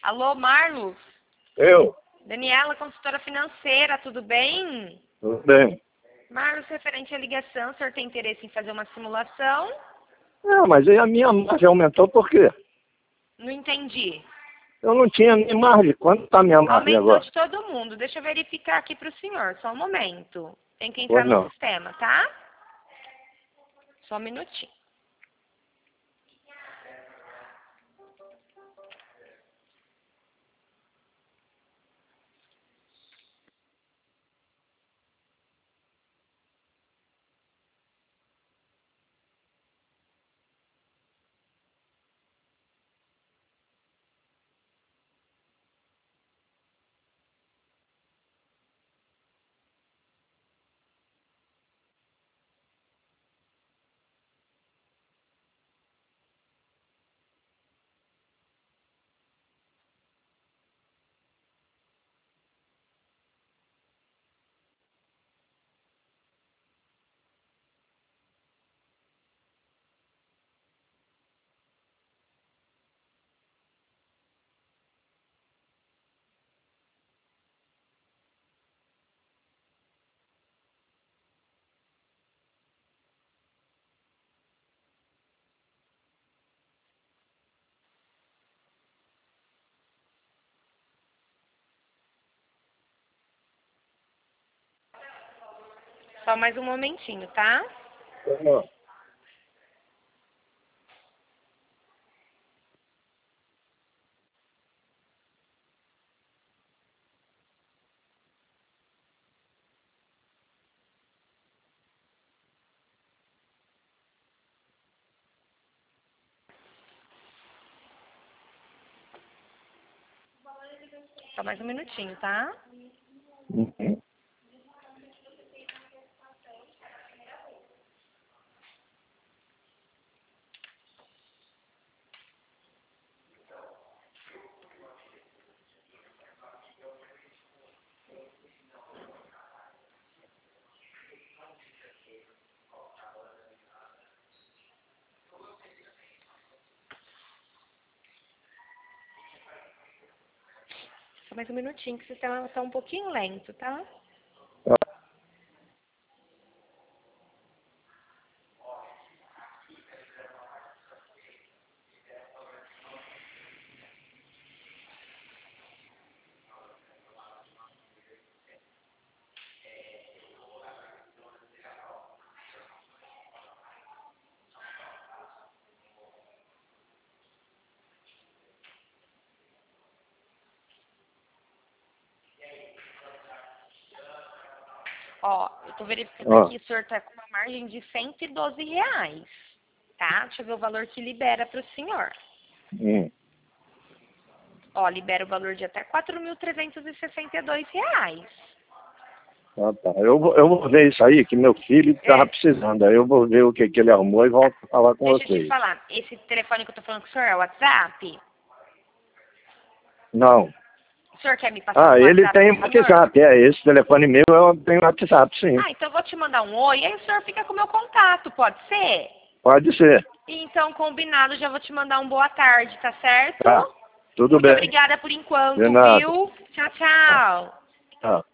Alô, Marlos? Eu? Daniela, consultora financeira, tudo bem? Tudo bem. Marlos, referente à ligação, o senhor tem interesse em fazer uma simulação? Mas aí a minha margem aumentou por quê? Não entendi. Eu não tinha nem margem. Quanto está a minha margem Aumentou agora? de todo mundo. Deixa eu verificar aqui para o senhor, só um momento. Tem que entrar Pois no não. sistema, tá? Só um minutinho. Só mais um momentinho, tá? Pois não. Só mais um minutinho, tá? Uhum. Só mais um minutinho, que o sistema tá um pouquinho lento, tá? Ó, eu tô verificando aqui, o senhor tá com uma margem de R$ 112, tá? Deixa eu ver o valor que libera para o senhor. Ó, libera o valor de até R$ 4.362. Ah, tá. Eu vou ver isso aí, que meu filho estava precisando. Aí eu vou ver o que ele arrumou e volto a falar com Deixa eu te vocês. falar, esse telefone que eu tô falando com o senhor é o WhatsApp? Não. O senhor quer me passar o Ele WhatsApp tem do senhor? WhatsApp. Esse telefone meu eu tenho WhatsApp, sim. Ah, então eu vou te mandar um oi, aí o senhor fica com o meu contato, pode ser? Pode ser. Então, combinado, já vou te mandar um boa tarde, tá certo? Tá. Tudo Muito bem. obrigada por enquanto, De nada. viu? Tchau, tchau. Tá.